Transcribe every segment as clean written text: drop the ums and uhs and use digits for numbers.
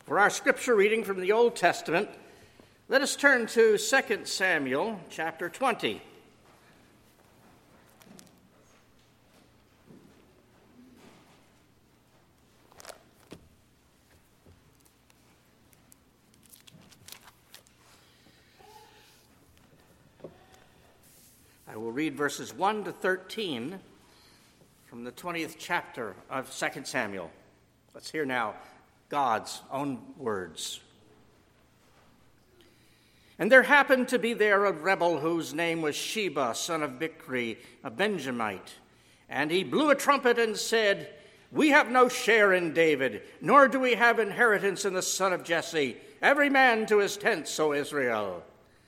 For our scripture reading from the Old Testament, let us turn to 2 Samuel chapter 20. I will read verses 1 to 13 from the 20th chapter of 2 Samuel. Let's hear now God's own words. And there happened to be there a rebel whose name was Sheba, son of Bichri, a Benjamite. And he blew a trumpet and said, "We have no share in David, nor do we have inheritance in the son of Jesse. Every man to his tents, O Israel."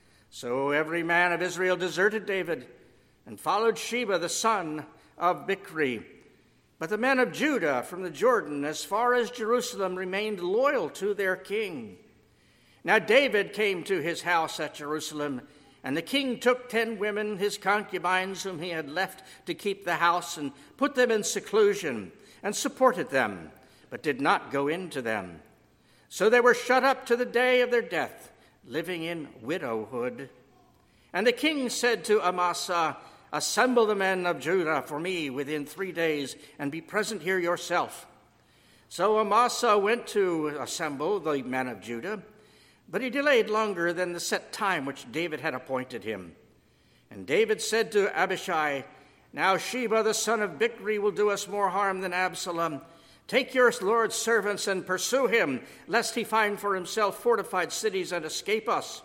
So every man of Israel deserted David and followed Sheba, the son of Bichri. But the men of Judah from the Jordan as far as Jerusalem remained loyal to their king. Now David came to his house at Jerusalem, and the king took 10 women, his concubines, whom he had left to keep the house, and put them in seclusion, and supported them, but did not go into them. So they were shut up to the day of their death, living in widowhood. And the king said to Amasa, "Assemble the men of Judah for me within 3 days, and be present here yourself." So Amasa went to assemble the men of Judah, but he delayed longer than the set time which David had appointed him. And David said to Abishai, "Now Sheba the son of Bichri will do us more harm than Absalom. Take your Lord's servants and pursue him, lest he find for himself fortified cities and escape us."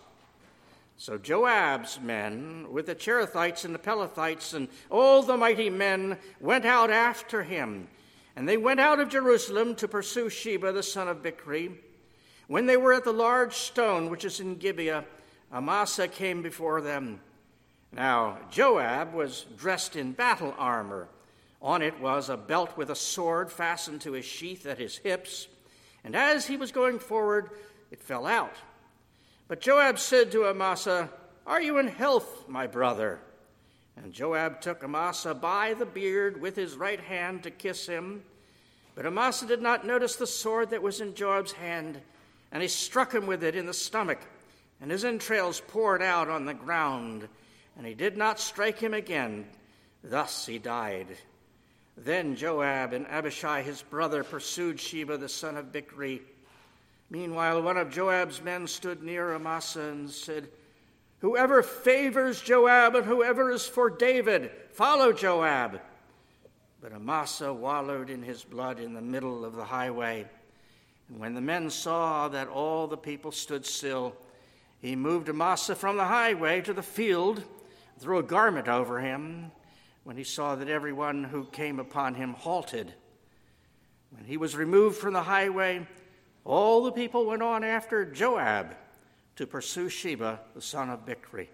So Joab's men, with the Cherethites and the Pelethites and all the mighty men, went out after him. And they went out of Jerusalem to pursue Sheba the son of Bichri. When they were at the large stone which is in Gibeah, Amasa came before them. Now Joab was dressed in battle armor. On it was a belt with a sword fastened to his sheath at his hips. And as he was going forward, it fell out. But Joab said to Amasa, "Are you in health, my brother?" And Joab took Amasa by the beard with his right hand to kiss him. But Amasa did not notice the sword that was in Joab's hand, and he struck him with it in the stomach, and his entrails poured out on the ground, and he did not strike him again. Thus he died. Then Joab and Abishai his brother pursued Sheba the son of Bichri. Meanwhile, one of Joab's men stood near Amasa and said, "Whoever favors Joab and whoever is for David, follow Joab." But Amasa wallowed in his blood in the middle of the highway. And when the men saw that all the people stood still, he moved Amasa from the highway to the field, threw a garment over him, when he saw that everyone who came upon him halted. When he was removed from the highway, all the people went on after Joab to pursue Sheba, the son of Bichri.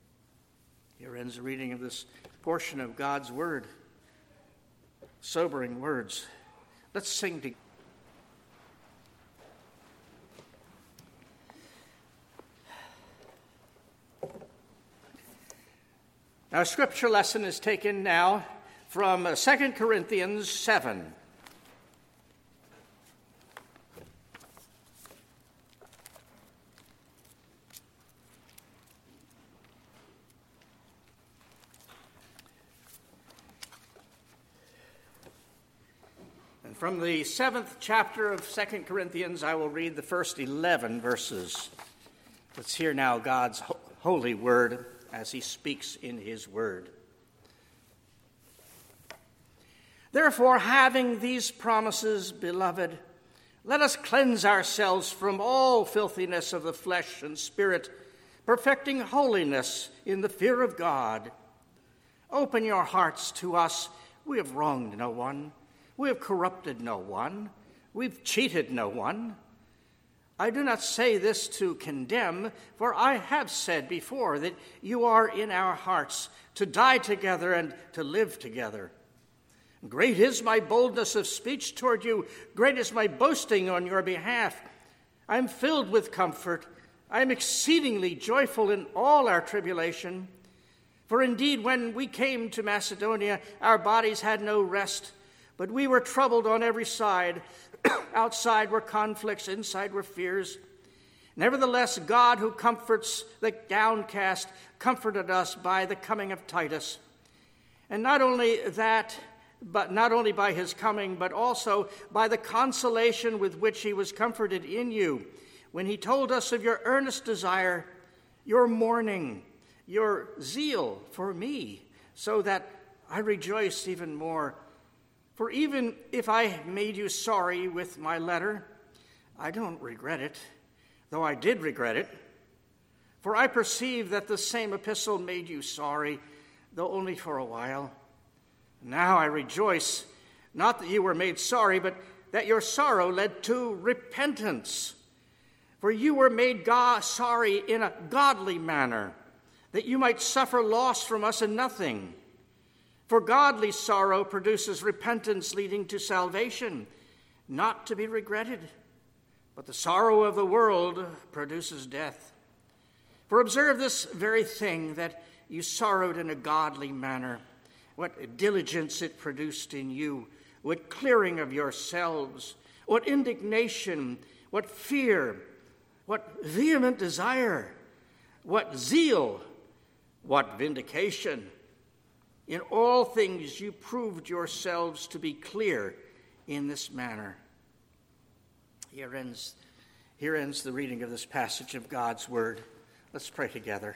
Here ends the reading of this portion of God's word. Sobering words. Let's sing together. Our scripture lesson is taken now from 2 Corinthians 7. From the 7th chapter of 2 Corinthians, I will read the first 11 verses. Let's hear now God's holy word as he speaks in his word. "Therefore, having these promises, beloved, let us cleanse ourselves from all filthiness of the flesh and spirit, perfecting holiness in the fear of God. Open your hearts to us. We have wronged no one. We have corrupted no one. We've cheated no one. I do not say this to condemn, for I have said before that you are in our hearts, to die together and to live together. Great is my boldness of speech toward you. Great is my boasting on your behalf. I am filled with comfort. I am exceedingly joyful in all our tribulation. For indeed, when we came to Macedonia, our bodies had no rest, But we were troubled on every side. Outside were conflicts, inside were fears. Nevertheless, God, who comforts the downcast, comforted us by the coming of Titus. And not only by his coming, but also by the consolation with which he was comforted in you, when he told us of your earnest desire, your mourning, your zeal for me, so that I rejoice even more. For even if I made you sorry with my letter, I don't regret it, though I did regret it. For I perceive that the same epistle made you sorry, though only for a while. Now I rejoice, not that you were made sorry, but that your sorrow led to repentance. For you were made sorry in a godly manner, that you might suffer loss from us in nothing. For godly sorrow produces repentance leading to salvation, not to be regretted. But the sorrow of the world produces death. For observe this very thing, that you sorrowed in a godly manner. What diligence it produced in you, what clearing of yourselves, what indignation, what fear, what vehement desire, what zeal, what vindication. In all things you proved yourselves to be clear in this manner. Here ends the reading of this passage of God's word. Let's pray together.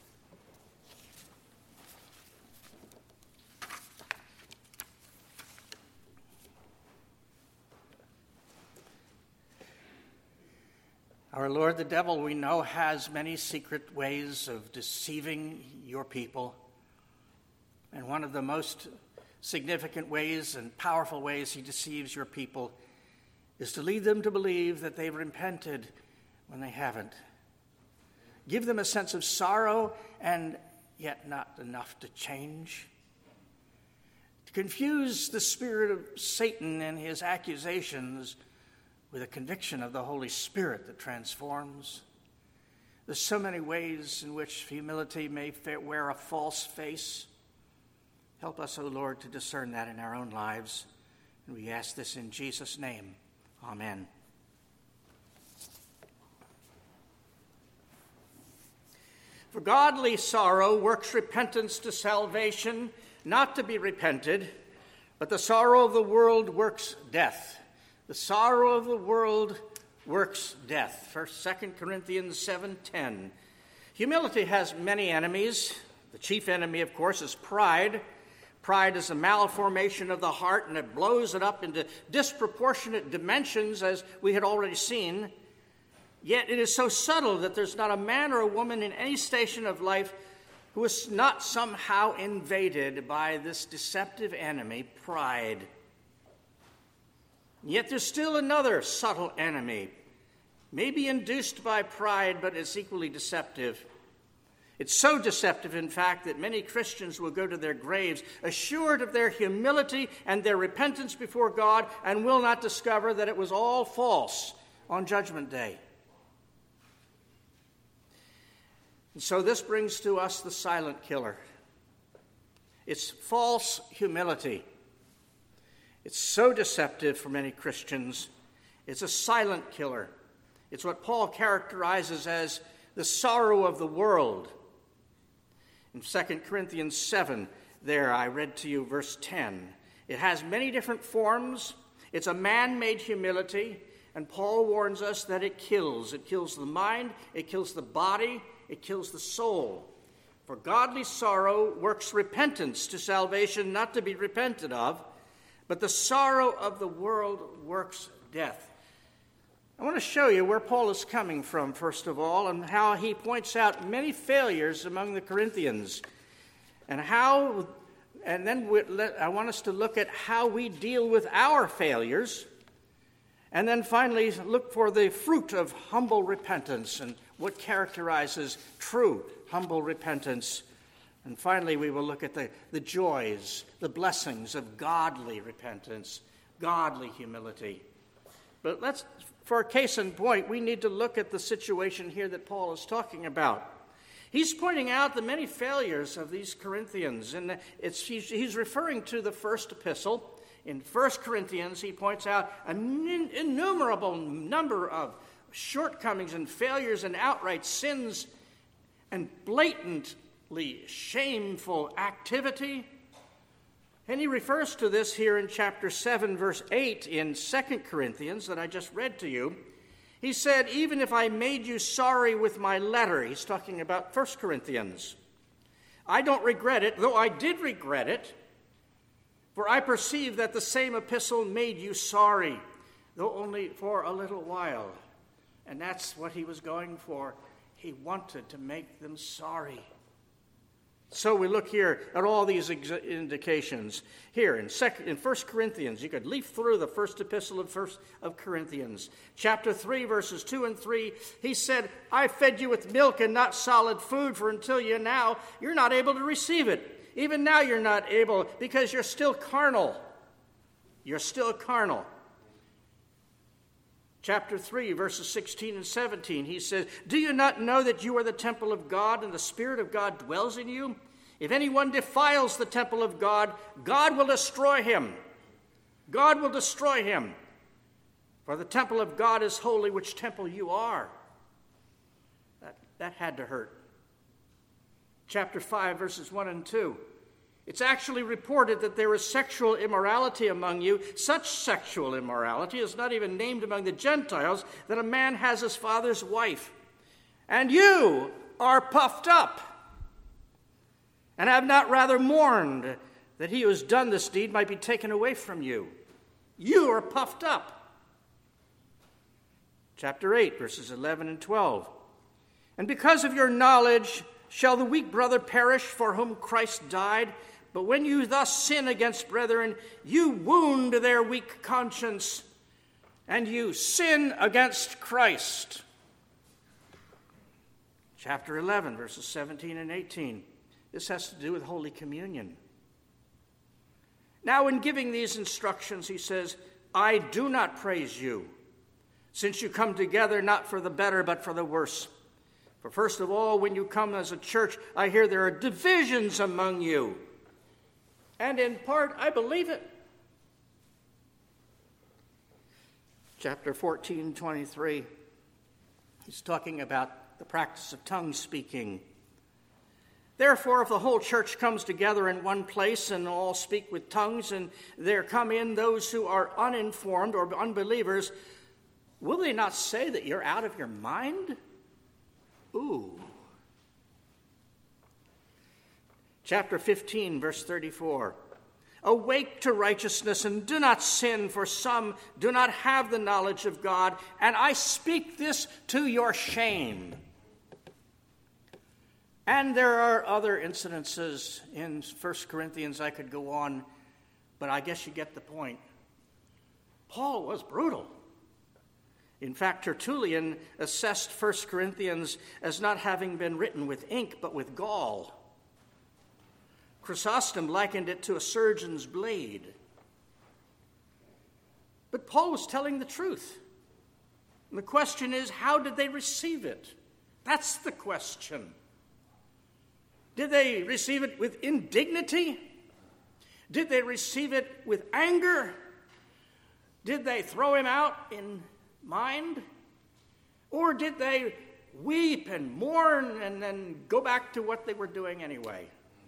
Our Lord, the devil, we know, has many secret ways of deceiving your people. And one of the most significant ways and powerful ways he deceives your people is to lead them to believe that they've repented when they haven't. Give them a sense of sorrow and yet not enough to change. To confuse the spirit of Satan and his accusations with a conviction of the Holy Spirit that transforms. There's so many ways in which humility may wear a false face. Help us, O Lord, to discern that in our own lives. And we ask this in Jesus' name. Amen. For godly sorrow works repentance to salvation, not to be repented, but the sorrow of the world works death. The sorrow of the world works death. 2 Corinthians 7:10. Humility has many enemies. The chief enemy, of course, is pride. Pride is a malformation of the heart, and it blows it up into disproportionate dimensions, as we had already seen. Yet it is so subtle that there's not a man or a woman in any station of life who is not somehow invaded by this deceptive enemy, pride. Yet there's still another subtle enemy, maybe induced by pride, but it's equally deceptive. It's so deceptive, in fact, that many Christians will go to their graves assured of their humility and their repentance before God, and will not discover that it was all false on Judgment Day. And so this brings to us the silent killer. It's false humility. It's so deceptive for many Christians. It's a silent killer. It's what Paul characterizes as the sorrow of the world. In 2 Corinthians 7, there I read to you verse 10. It has many different forms. It's a man-made humility, and Paul warns us that it kills. It kills the mind, it kills the body, it kills the soul. For godly sorrow works repentance to salvation, not to be repented of, but the sorrow of the world works death. I want to show you where Paul is coming from, first of all, and how he points out many failures among the Corinthians, and then I want us to look at how we deal with our failures, and then finally look for the fruit of humble repentance and what characterizes true humble repentance. And finally, we will look at the joys, the blessings of godly repentance, godly humility. But for a case in point, we need to look at the situation here that Paul is talking about. He's pointing out the many failures of these Corinthians, and he's referring to the first epistle. In 1 Corinthians, he points out an innumerable number of shortcomings and failures and outright sins and blatantly shameful activity. And he refers to this here in chapter 7, verse 8 in 2 Corinthians that I just read to you. He said, even if I made you sorry with my letter, he's talking about 1 Corinthians, I don't regret it, though I did regret it, for I perceive that the same epistle made you sorry, though only for a little while. And that's what he was going for. He wanted to make them sorry. So we look here at all these indications. Here in 1 Corinthians, you could leaf through the first epistle of Corinthians. Chapter 3, verses 2 and 3, he said, I fed you with milk and not solid food, for until you're not able to receive it. Even now you're not able, because you're still carnal. You're still carnal. Chapter 3, verses 16 and 17, he says, do you not know that you are the temple of God and the Spirit of God dwells in you? If anyone defiles the temple of God, God will destroy him. God will destroy him. For the temple of God is holy, which temple you are. That had to hurt. Chapter 5, verses 1 and 2. It's actually reported that there is sexual immorality among you. Such sexual immorality is not even named among the Gentiles, that a man has his father's wife. And you are puffed up, and have not rather mourned that he who has done this deed might be taken away from you. You are puffed up. Chapter 8, verses 11 and 12. And because of your knowledge shall the weak brother perish for whom Christ died? But when you thus sin against brethren, you wound their weak conscience, and you sin against Christ. Chapter 11, verses 17 and 18. This has to do with Holy Communion. Now, in giving these instructions, he says, I do not praise you, since you come together not for the better, but for the worse. For first of all, when you come as a church, I hear there are divisions among you. And in part, I believe it. Chapter 14, 23. He's talking about the practice of tongue speaking. Therefore, if the whole church comes together in one place and all speak with tongues, and there come in those who are uninformed or unbelievers, will they not say that you're out of your mind? Ooh. Chapter 15, verse 34. Awake to righteousness and do not sin, for some do not have the knowledge of God, and I speak this to your shame. And there are other incidences in 1 Corinthians. I could go on, but I guess you get the point. Paul was brutal. In fact, Tertullian assessed 1 Corinthians as not having been written with ink, but with gall. Chrysostom likened it to a surgeon's blade. But Paul was telling the truth. And the question is, how did they receive it? That's the question. Did they receive it with indignity? Did they receive it with anger? Did they throw him out in mind? Or did they weep and mourn and then go back to what they were doing anyway?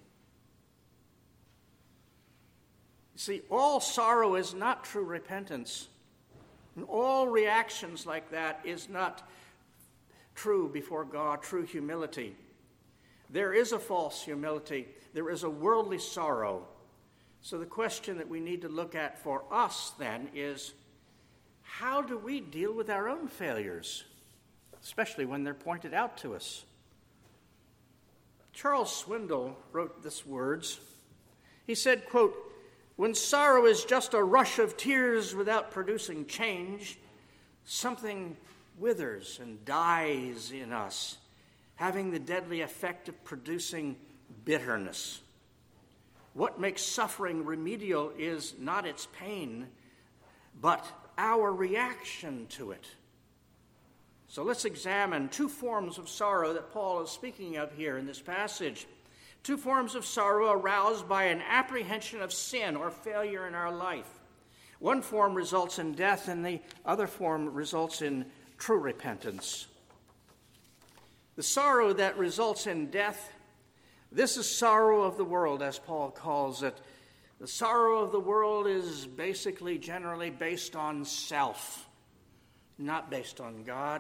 You see, all sorrow is not true repentance. And all reactions like that is not true before God, true humility. There is a false humility. There is a worldly sorrow. So the question that we need to look at for us then is, how do we deal with our own failures, especially when they're pointed out to us? Charles Swindoll wrote these words. He said, quote, when sorrow is just a rush of tears without producing change, something withers and dies in us, having the deadly effect of producing bitterness. What makes suffering remedial is not its pain, but our reaction to it. So let's examine two forms of sorrow that Paul is speaking of here in this passage. Two forms of sorrow aroused by an apprehension of sin or failure in our life. One form results in death, and the other form results in true repentance. The sorrow that results in death, this is sorrow of the world, as Paul calls it. The sorrow of the world is basically generally based on self, not based on God.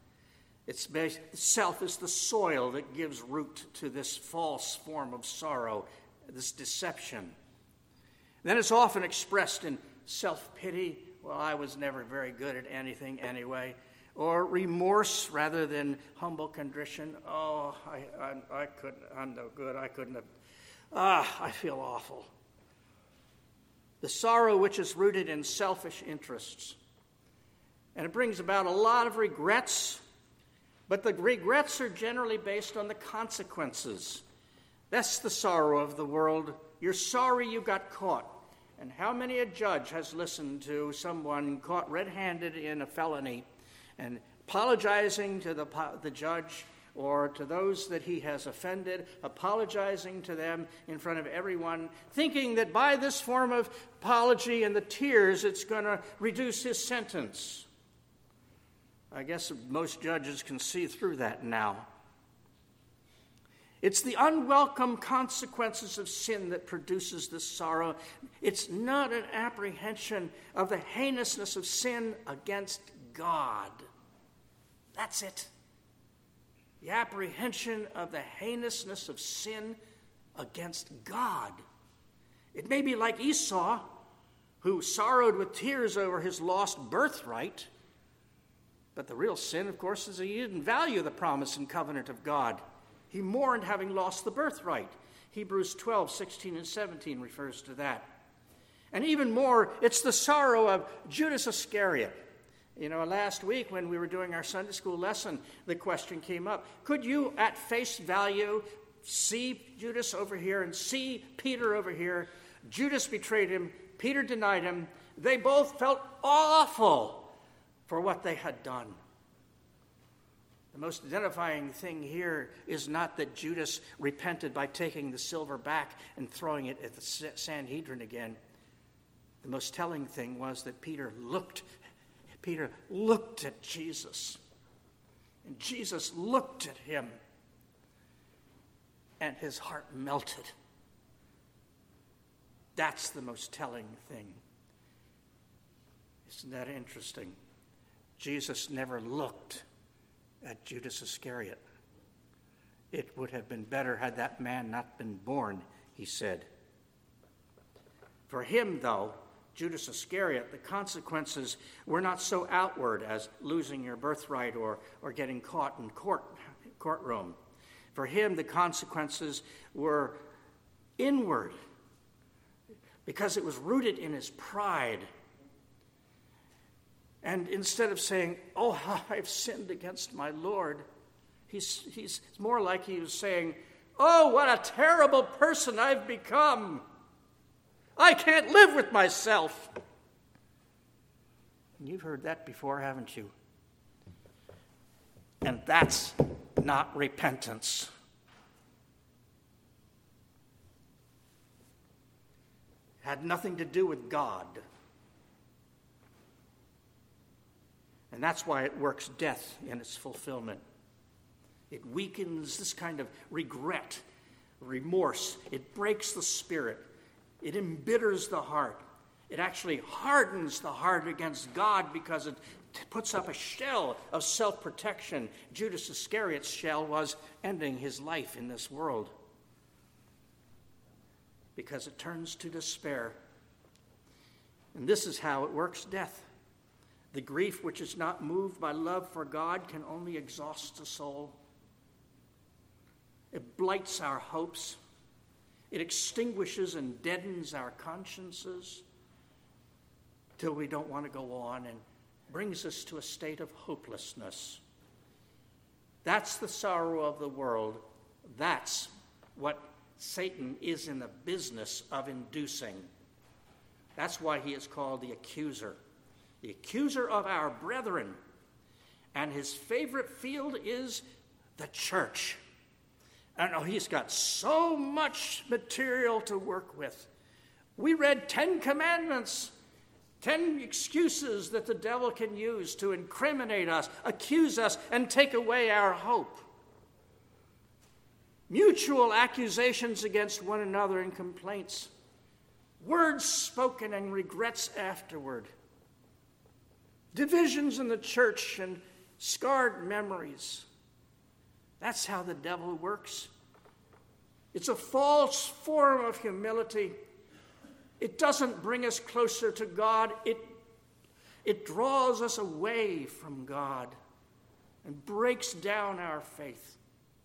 Self is the soil that gives root to this false form of sorrow, this deception. Then it's often expressed in self-pity. Well, I was never very good at anything anyway. Or remorse rather than humble contrition. Oh, I'm no good. I couldn't have. I feel awful. The sorrow which is rooted in selfish interests. And it brings about a lot of regrets, but the regrets are generally based on the consequences. That's the sorrow of the world. You're sorry you got caught. And how many a judge has listened to someone caught red-handed in a felony and apologizing to the judge or to those that he has offended, apologizing to them in front of everyone, thinking that by this form of apology and the tears, it's going to reduce his sentence. I guess most judges can see through that now. It's the unwelcome consequences of sin that produces this sorrow. It's not an apprehension of the heinousness of sin against God. That's it. The apprehension of the heinousness of sin against God. It may be like Esau, who sorrowed with tears over his lost birthright. But the real sin, of course, is he didn't value the promise and covenant of God. He mourned having lost the birthright. Hebrews 12, 16, and 17 refers to that. And even more, it's the sorrow of Judas Iscariot. You know, last week when we were doing our Sunday school lesson, the question came up. Could you, at face value, see Judas over here and see Peter over here? Judas betrayed him. Peter denied him. They both felt awful for what they had done. The most identifying thing here is not that Judas repented by taking the silver back and throwing it at the Sanhedrin again. The most telling thing was that Peter looked at Jesus. And Jesus looked at him. And his heart melted. That's the most telling thing. Isn't that interesting? Jesus never looked at Judas Iscariot. It would have been better had that man not been born, he said. For him, though, Judas Iscariot, the consequences were not so outward as losing your birthright or getting caught in courtroom. For him, the consequences were inward because it was rooted in his pride. And instead of saying, oh, I've sinned against my Lord, he's more like he was saying, oh, what a terrible person I've become. I can't live with myself. And you've heard that before, haven't you? And that's not repentance. It had nothing to do with God. And that's why it works death in its fulfillment. It weakens this kind of regret, remorse. It breaks the spirit. It embitters the heart. It actually hardens the heart against God because it puts up a shell of self-protection. Judas Iscariot's shell was ending his life in this world because it turns to despair. And this is how it works death. The grief which is not moved by love for God can only exhaust the soul. It blights our hopes. It extinguishes and deadens our consciences till we don't want to go on and brings us to a state of hopelessness. That's the sorrow of the world. That's what Satan is in the business of inducing. That's why he is called the accuser of our brethren. And his favorite field is the church. I know he's got so much material to work with. We read 10 commandments, 10 excuses that the devil can use to incriminate us, accuse us, and take away our hope. Mutual accusations against one another and complaints. Words spoken and regrets afterward. Divisions in the church and scarred memories. That's how the devil works. It's a false form of humility. It doesn't bring us closer to God. It draws us away from God and breaks down our faith.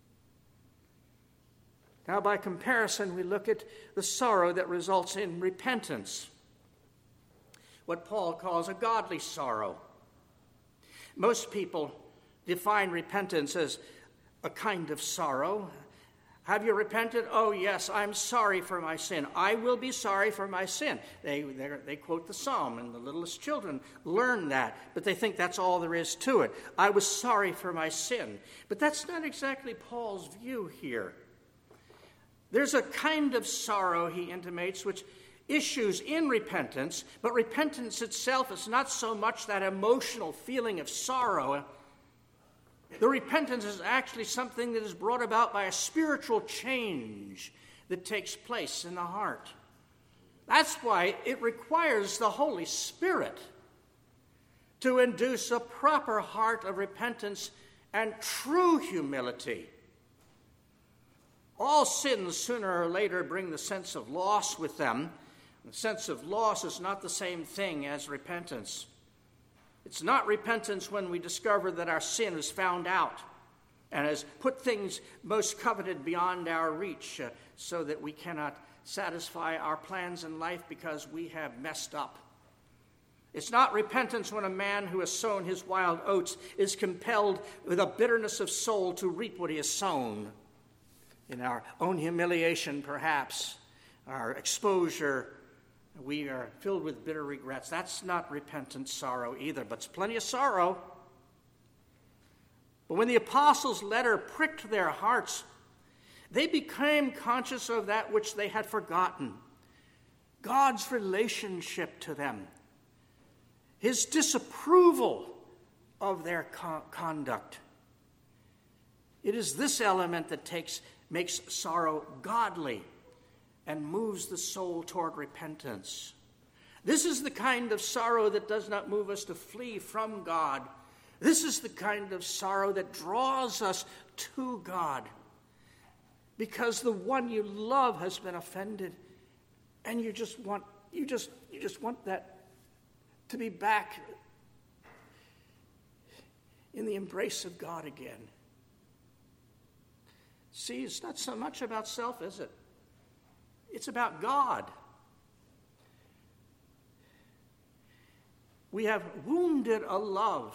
Now, by comparison, we look at the sorrow that results in repentance, what Paul calls a godly sorrow. Most people define repentance as a kind of sorrow. Have you repented? Oh, yes, I'm sorry for my sin. I will be sorry for my sin. They quote the psalm, and the littlest children learn that, but they think that's all there is to it. I was sorry for my sin. But that's not exactly Paul's view here. There's a kind of sorrow, he intimates, which issues in repentance, but repentance itself is not so much that emotional feeling of sorrow. The repentance is actually something that is brought about by a spiritual change that takes place in the heart. That's why it requires the Holy Spirit to induce a proper heart of repentance and true humility. All sins, sooner or later, bring the sense of loss with them. The sense of loss is not the same thing as repentance. It's not repentance when we discover that our sin is found out and has put things most coveted beyond our reach so that we cannot satisfy our plans in life because we have messed up. It's not repentance when a man who has sown his wild oats is compelled with a bitterness of soul to reap what he has sown. In our own humiliation, perhaps, our exposure, we are filled with bitter regrets. That's not repentant sorrow either, but it's plenty of sorrow. But when the apostles' letter pricked their hearts, they became conscious of that which they had forgotten. God's relationship to them. His disapproval of their conduct. It is this element that makes sorrow godly and moves the soul toward repentance. This is the kind of sorrow that does not move us to flee from God. This is the kind of sorrow that draws us to God because the one you love has been offended, and you just want that to be back in the embrace of God again. See, it's not so much about self, is it? It's about God. We have wounded a love,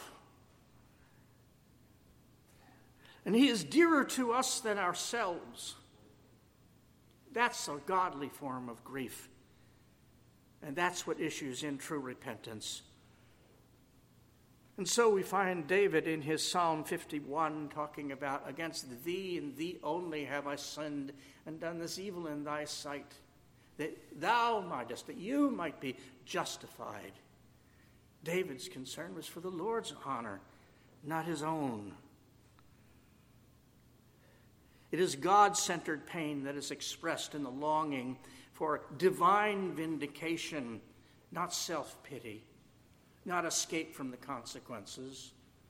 and he is dearer to us than ourselves. That's a godly form of grief, and that's what issues in true repentance. And so we find David in his Psalm 51 talking about, against thee and thee only have I sinned and done this evil in thy sight, that you might be justified. David's concern was for the Lord's honor, not his own. It is God-centered pain that is expressed in the longing for divine vindication, not self-pity. Not escape from the consequences.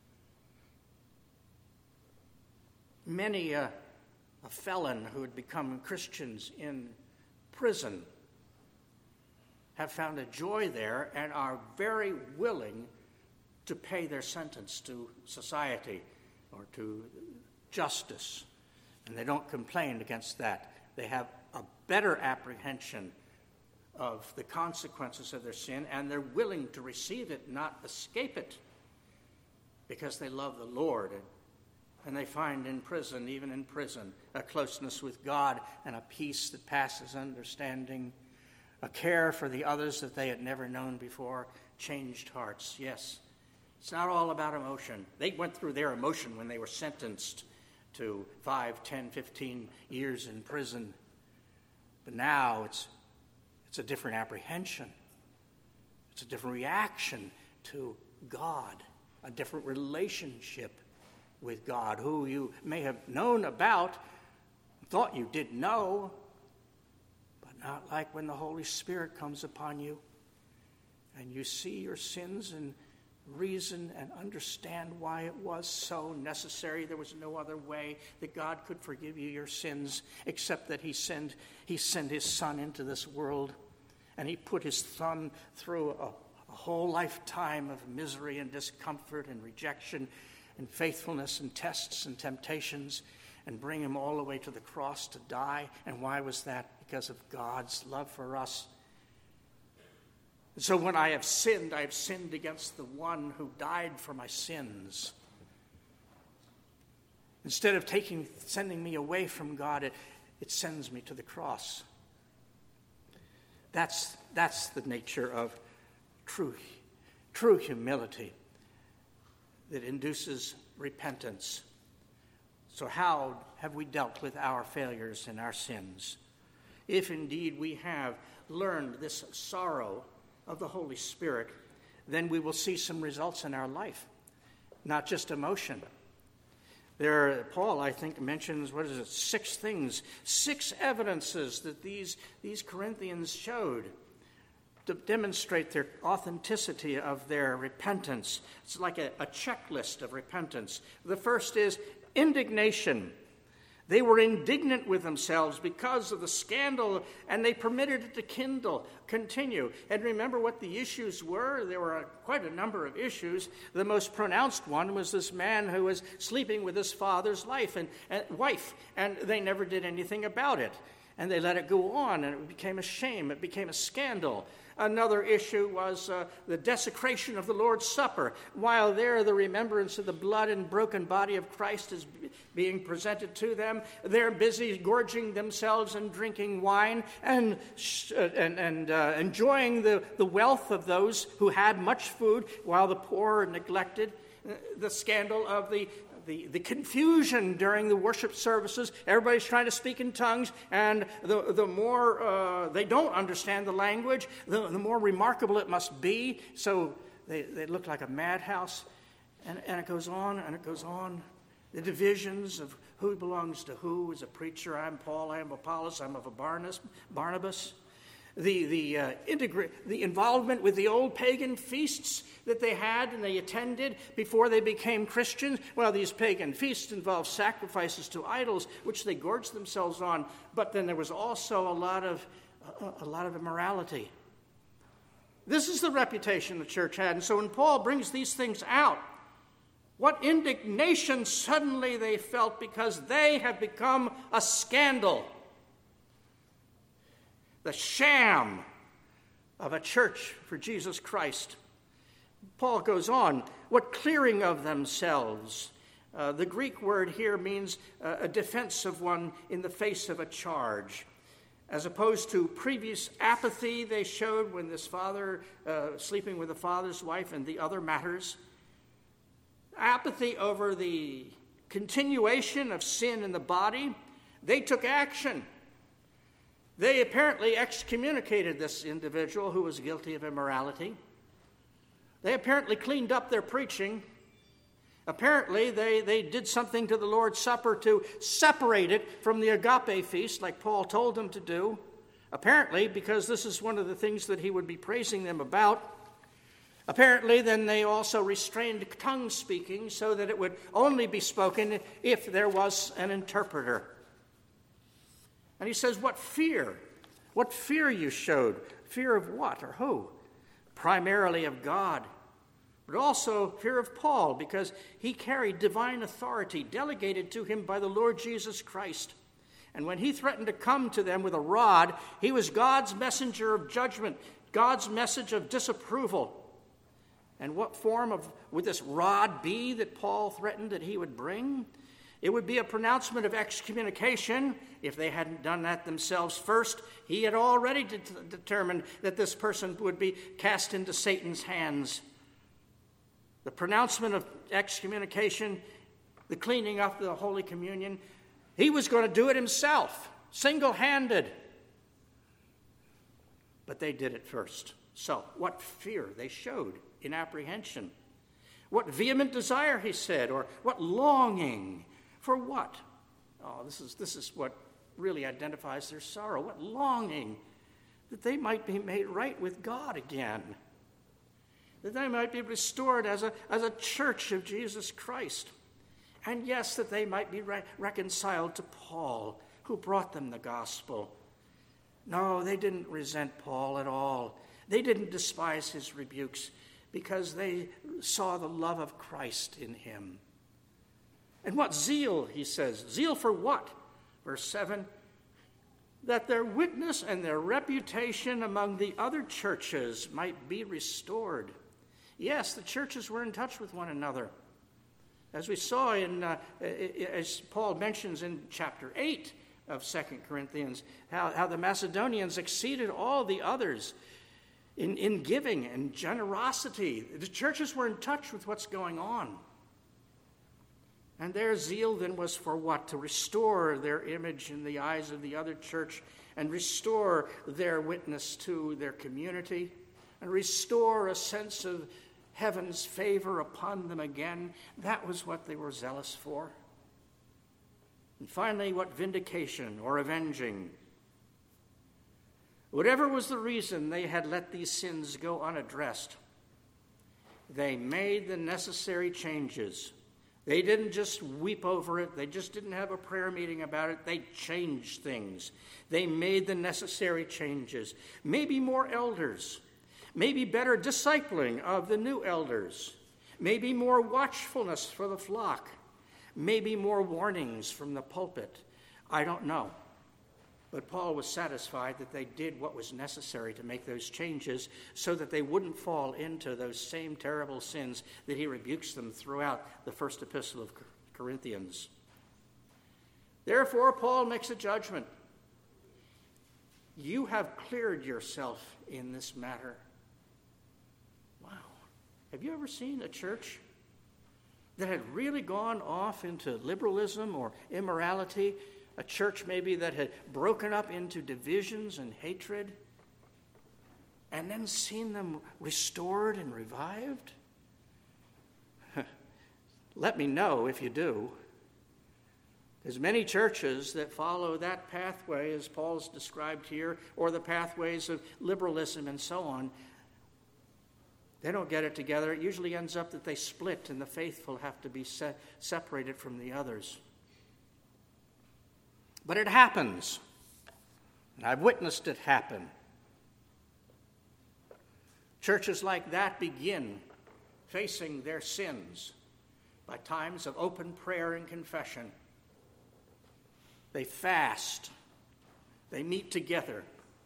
Many a felon who had become Christians in prison have found a joy there and are very willing to pay their sentence to society or to justice. And they don't complain against that. They have a better apprehension of the consequences of their sin, and they're willing to receive it, not escape it, because they love the Lord. And they find even in prison, a closeness with God and a peace that passes understanding, a care for the others that they had never known before, changed hearts. Yes, It's not all about emotion. They went through their emotion when they were sentenced to 5, 10, 15 years in prison. But now it's a different apprehension. It's a different reaction to God, a different relationship with God, who you may have known about, thought you did know, but not like when the Holy Spirit comes upon you and you see your sins and reason and understand why it was so necessary. There was no other way that God could forgive you your sins except that he sent his Son into this world, and he put his thumb through a whole lifetime of misery and discomfort and rejection and faithfulness and tests and temptations, and bring him all the way to the cross to die. And why was that? Because of God's love for us. So when I have sinned against the one who died for my sins. Instead of sending me away from God, it sends me to the cross. That's the nature of true humility that induces repentance. So how have we dealt with our failures and our sins? If indeed we have learned this sorrow of the Holy Spirit, then we will see some results in our life, not just emotion. Paul, I think, mentions, 6 things, 6 evidences that these Corinthians showed to demonstrate their authenticity of their repentance. It's like a checklist of repentance. The first is indignation. They were indignant with themselves because of the scandal, and they permitted it to continue. And remember what the issues were? There were quite a number of issues. The most pronounced one was this man who was sleeping with his father's wife, and they never did anything about it. And they let it go on, and it became a shame. It became a scandal. Another issue was the desecration of the Lord's Supper. While there, the remembrance of the blood and broken body of Christ is being presented to them, they're busy gorging themselves and drinking wine and enjoying the wealth of those who had much food, while the poor are neglected. The scandal of the confusion during the worship services. Everybody's trying to speak in tongues, and the more they don't understand the language, the more remarkable it must be. So they look like a madhouse, and it goes on, and it goes on. The divisions of who belongs to who. As a preacher, I'm Paul, I'm Apollos, I'm of a Barnabas. The involvement with the old pagan feasts that they had and they attended before they became Christians. Well, these pagan feasts involved sacrifices to idols, which they gorged themselves on. But then there was also a lot of immorality. This is the reputation the church had. And so when Paul brings these things out, what indignation suddenly they felt, because they have become a scandal. The sham of a church for Jesus Christ. Paul goes on, what clearing of themselves. The Greek word here means a defense of one in the face of a charge. As opposed to previous apathy they showed when this father, sleeping with the father's wife and the other matters. Apathy over the continuation of sin in the body. They took action. They apparently excommunicated this individual who was guilty of immorality. They apparently cleaned up their preaching. Apparently, they did something to the Lord's Supper to separate it from the agape feast, like Paul told them to do. Apparently, because this is one of the things that he would be praising them about. Apparently, then they also restrained tongue speaking so that it would only be spoken if there was an interpreter. And he says, what fear? What fear you showed? Fear of what or who? Primarily of God, but also fear of Paul, because he carried divine authority delegated to him by the Lord Jesus Christ. And when he threatened to come to them with a rod, he was God's messenger of judgment, God's message of disapproval. And what form would this rod be that Paul threatened that he would bring? It would be a pronouncement of excommunication if they hadn't done that themselves first. He had already determined that this person would be cast into Satan's hands. the pronouncement of excommunication, the cleaning up of the Holy Communion. He was going to do it himself, single-handed. But they did it first. So, what fear they showed in apprehension. What vehement desire, he said, or what longing. For what? Oh, this is what really identifies their sorrow. What longing that they might be made right with God again. That they might be restored as a church of Jesus Christ. And yes, that they might be reconciled to Paul, who brought them the gospel. No, they didn't resent Paul at all. They didn't despise his rebukes because they saw the love of Christ in him. And what zeal, he says. Zeal for what? Verse 7, that their witness and their reputation among the other churches might be restored. Yes, the churches were in touch with one another. As we saw as Paul mentions in chapter 8 of 2 Corinthians, how the Macedonians exceeded all the others in giving and generosity. The churches were in touch with what's going on. And their zeal then was for what? To restore their image in the eyes of the other church and restore their witness to their community and restore a sense of heaven's favor upon them again. That was what they were zealous for. And finally, what vindication or avenging. Whatever was the reason they had let these sins go unaddressed, they made the necessary changes. They didn't just weep over it. They just didn't have a prayer meeting about it. They changed things. They made the necessary changes. Maybe more elders. Maybe better discipling of the new elders. Maybe more watchfulness for the flock. Maybe more warnings from the pulpit. I don't know. But Paul was satisfied that they did what was necessary to make those changes so that they wouldn't fall into those same terrible sins that he rebukes them throughout the first epistle of Corinthians. Therefore, Paul makes a judgment. You have cleared yourself in this matter. Wow. Have you ever seen a church that had really gone off into liberalism or immorality? A church maybe that had broken up into divisions and hatred, and then seen them restored and revived? Let me know if you do. There's many churches that follow that pathway as Paul's described here, or the pathways of liberalism and so on. They don't get it together. It usually ends up that they split and the faithful have to be separated from the others. But it happens. And I've witnessed it happen. Churches like that begin facing their sins by times of open prayer and confession. They fast. They meet together.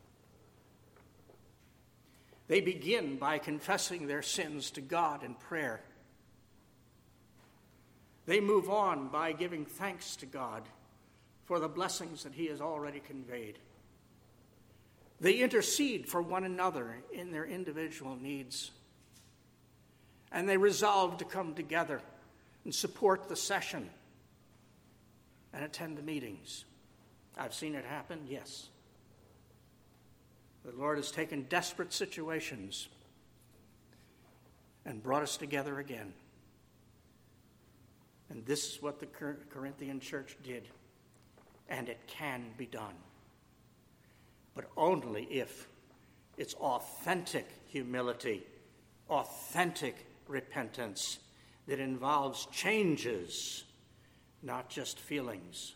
They begin by confessing their sins to God in prayer. They move on by giving thanks to God for the blessings that he has already conveyed. They intercede for one another in their individual needs. And they resolve to come together and support the session and attend the meetings. I've seen it happen, yes. The Lord has taken desperate situations and brought us together again. And this is what the Corinthian church did. And it can be done. But only if it's authentic humility, authentic repentance that involves changes, not just feelings.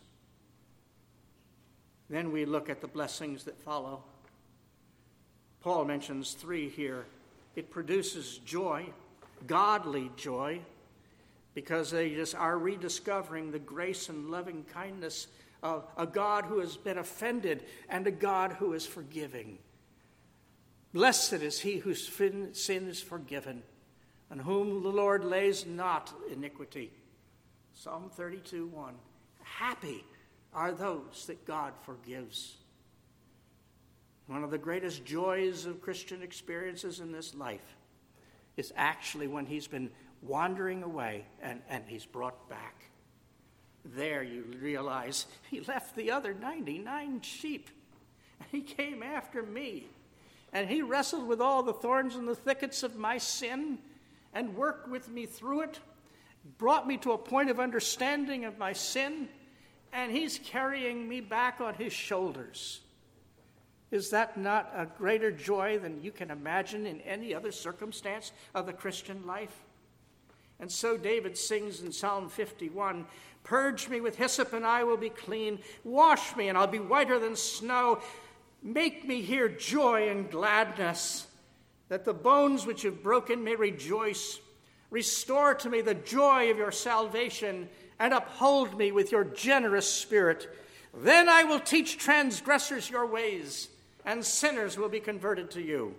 Then we look at the blessings that follow. Paul mentions 3 here. It produces joy, godly joy, because they just are rediscovering the grace and loving kindness of a God who has been offended and a God who is forgiving. Blessed is he whose sin is forgiven, and whom the Lord lays not iniquity. Psalm 32:1. Happy are those that God forgives. One of the greatest joys of Christian experiences in this life is actually when he's been wandering away, and he's brought back. There you realize he left the other 99 sheep, and he came after me. And he wrestled with all the thorns and the thickets of my sin and worked with me through it, brought me to a point of understanding of my sin, and he's carrying me back on his shoulders. Is that not a greater joy than you can imagine in any other circumstance of the Christian life? And so David sings in Psalm 51, "Purge me with hyssop and I will be clean. Wash me and I'll be whiter than snow. Make me hear joy and gladness, that the bones which have broken may rejoice. Restore to me the joy of your salvation and uphold me with your generous spirit. Then I will teach transgressors your ways, and sinners will be converted to you."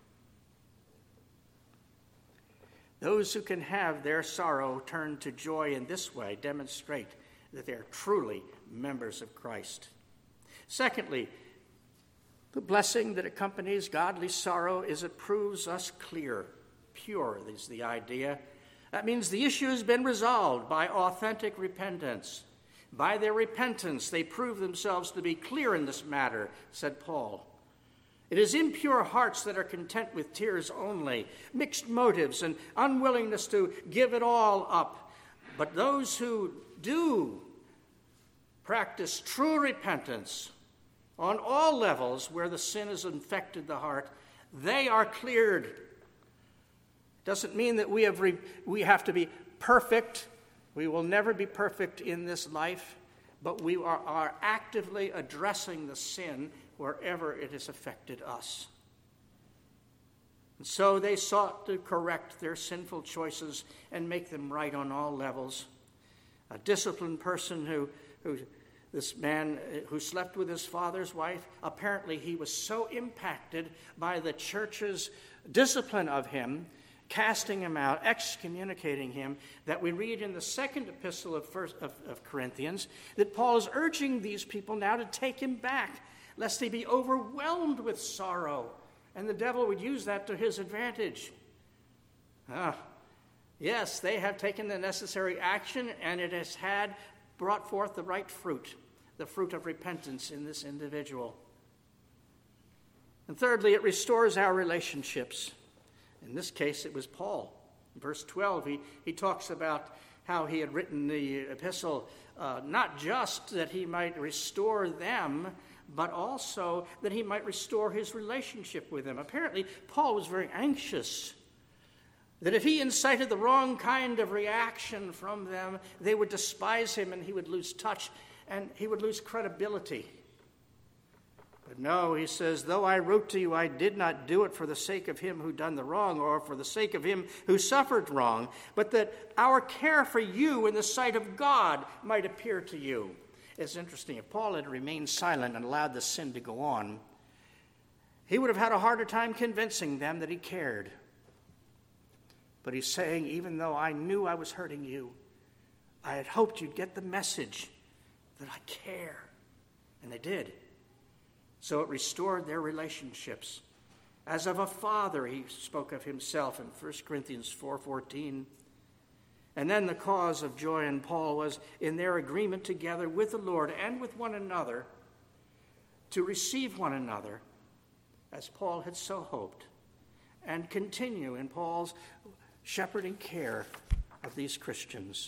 Those who can have their sorrow turned to joy in this way demonstrate that they are truly members of Christ. Secondly, the blessing that accompanies godly sorrow is it proves us clear. Pure is the idea. That means the issue has been resolved by authentic repentance. By their repentance, they prove themselves to be clear in this matter, said Paul. It is impure hearts that are content with tears only, mixed motives and unwillingness to give it all up. But those who do practice true repentance on all levels where the sin has infected the heart, they are cleared. Doesn't mean that we have to be perfect. We will never be perfect in this life, but we are actively addressing the sin wherever it has affected us. And so they sought to correct their sinful choices and make them right on all levels. A disciplined person this man who slept with his father's wife, apparently he was so impacted by the church's discipline of him, casting him out, excommunicating him, that we read in the second epistle of Corinthians that Paul is urging these people now to take him back, lest he be overwhelmed with sorrow, and the devil would use that to his advantage. Yes, they have taken the necessary action, and it has brought forth the right fruit, the fruit of repentance in this individual. And thirdly, it restores our relationships. In this case, it was Paul. In verse 12, he talks about how he had written the epistle, not just that he might restore them, but also that he might restore his relationship with them. Apparently, Paul was very anxious that if he incited the wrong kind of reaction from them, they would despise him and he would lose touch and he would lose credibility. But no, he says, though I wrote to you, I did not do it for the sake of him who done the wrong or for the sake of him who suffered wrong, but that our care for you in the sight of God might appear to you. It's interesting. If Paul had remained silent and allowed the sin to go on, he would have had a harder time convincing them that he cared. But he's saying, even though I knew I was hurting you, I had hoped you'd get the message that I care. And they did. So it restored their relationships. As of a father, he spoke of himself in 1 Corinthians 4:14. And then the cause of joy in Paul was in their agreement together with the Lord and with one another to receive one another as Paul had so hoped, and continue in Paul's shepherding care of these Christians.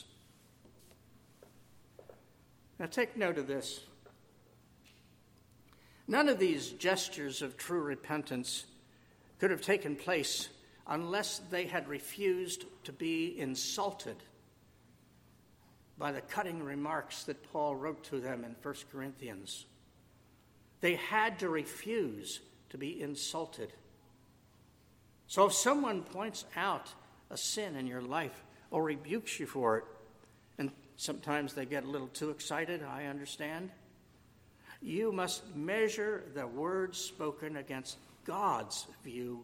Now take note of this. None of these gestures of true repentance could have taken place unless they had refused to be insulted by the cutting remarks that Paul wrote to them in 1 Corinthians. They had to refuse to be insulted. So if someone points out a sin in your life or rebukes you for it, and sometimes they get a little too excited, I understand, you must measure the words spoken against God's view.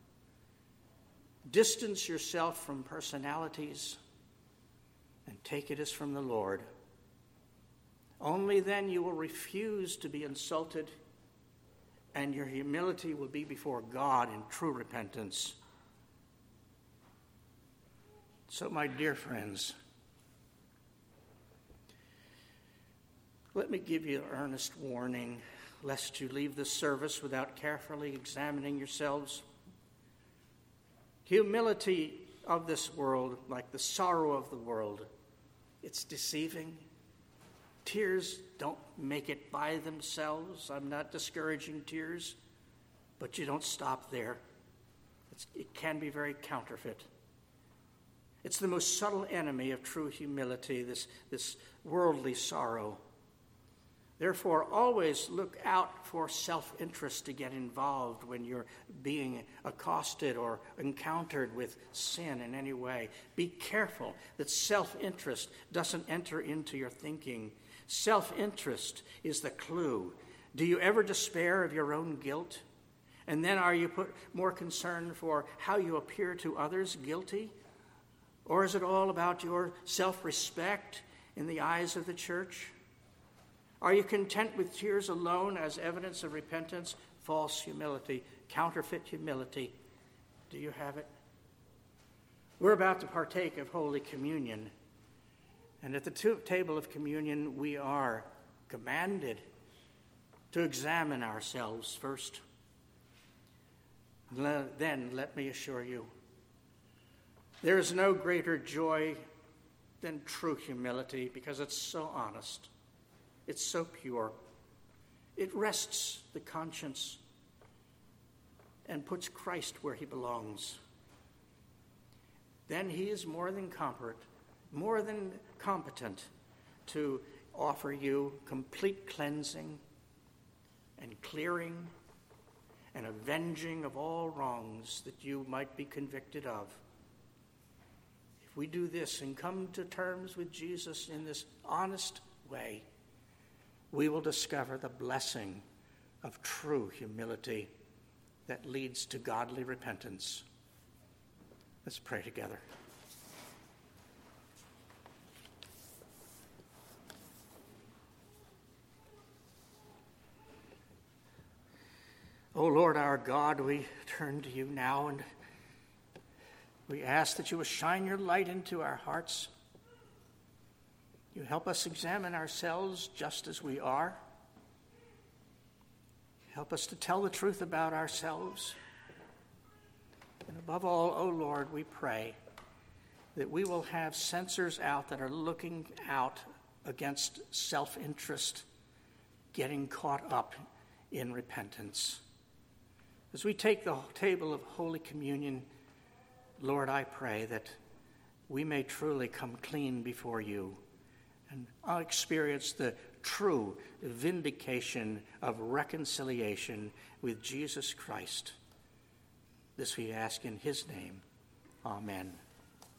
Distance yourself from personalities and take it as from the Lord. Only then you will refuse to be insulted, and your humility will be before God in true repentance. So, my dear friends, let me give you an earnest warning, lest you leave this service without carefully examining yourselves. Humility of this world, like the sorrow of the world, it's deceiving. Tears don't make it by themselves. I'm not discouraging tears, but you don't stop there. It can be very counterfeit. It's the most subtle enemy of true humility, this worldly sorrow. Therefore, always look out for self-interest to get involved when you're being accosted or encountered with sin in any way. Be careful that self-interest doesn't enter into your thinking. Self-interest is the clue. Do you ever despair of your own guilt? And then are you more concerned for how you appear to others guilty? Or is it all about your self-respect in the eyes of the church? Are you content with tears alone as evidence of repentance? False humility, counterfeit humility. Do you have it? We're about to partake of Holy Communion. And at the table of communion, we are commanded to examine ourselves first. Then, let me assure you, there is no greater joy than true humility because it's so honest. It's so pure. It rests the conscience and puts Christ where he belongs. Then he is more than competent to offer you complete cleansing and clearing and avenging of all wrongs that you might be convicted of. If we do this and come to terms with Jesus in this honest way, we will discover the blessing of true humility that leads to godly repentance. Let's pray together. O Lord our God, we turn to you now and we ask that you will shine your light into our hearts. You help us examine ourselves just as we are. Help us to tell the truth about ourselves. And above all, O Lord, we pray that we will have sensors out that are looking out against self-interest, getting caught up in repentance. As we take the table of Holy Communion, Lord, I pray that we may truly come clean before you and I'll experience the true vindication of reconciliation with Jesus Christ. This we ask in his name. Amen.